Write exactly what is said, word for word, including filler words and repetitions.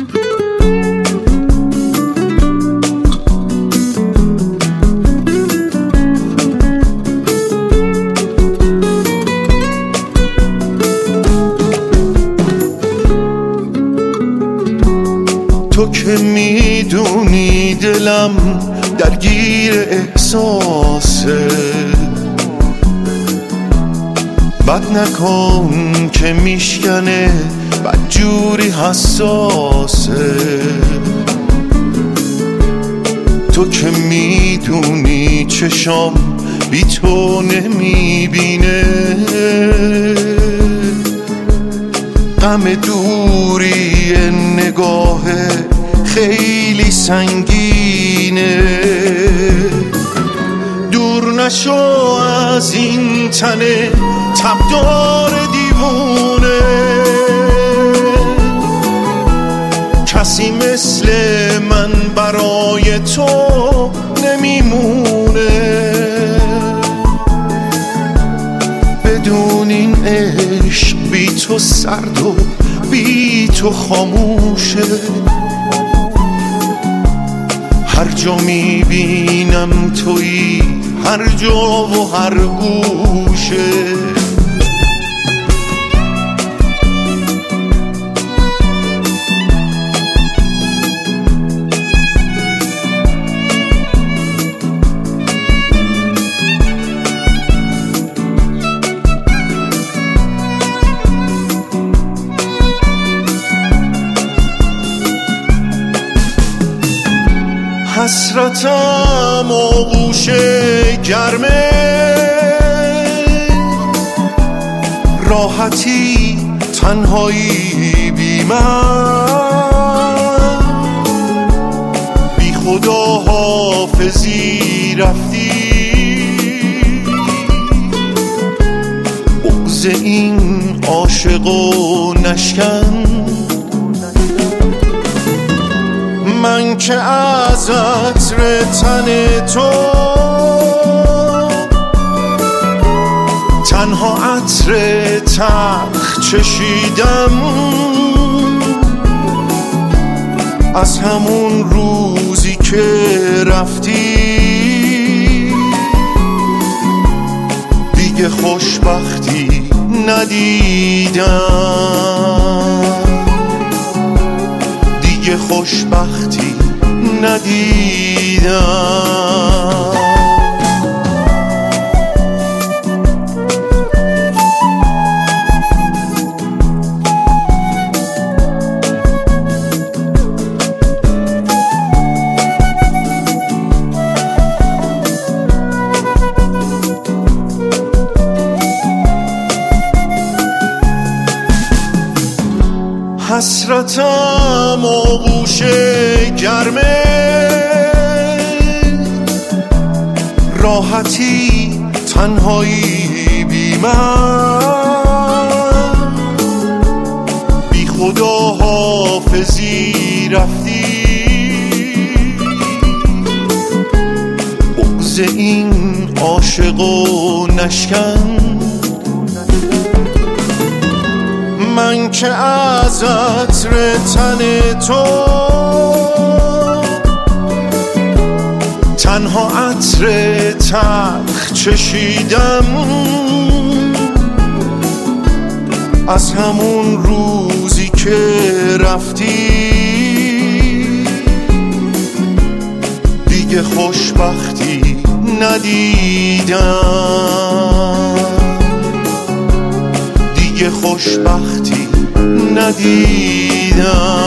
تو که میدونی دلم درگیر احساسه، بد نکن که میشکنه بدجوری حساسه. تو که میدونی چشام بی تو نمیبینه، غم دوری نگاه خیلی سنگینه. دور نشو از این تنه تبدار دیوونه، کسی مثل من برای تو نمیمونه. بدون این عشق بی تو سرد و بی تو خاموشه. هر جا میبینم تویی، هر جا و هر گوشه. حسرتم آغوش گرمه، راحتی تنهایی بی من. بی خدا حافظی رفتی، بغض این عاشق و نشکن. من که از عطر تن تو تنها عطر تلخ چشیدم، از همون روزی که رفتی دیگه خوشبختی ندیدم، دیگه خوشبختی ندیدم. حسرتم آغوش گرمه، راحتی تنهایی بی من. بی خدا حافظی رفتی، بغض این عاشق و نشکن. من که از عطر تن تو تنها عطر تلخ چشیدم، از همون روزی که رفتی دیگه خوشبختی ندیدم، دیگه خوشبختی ندیدم.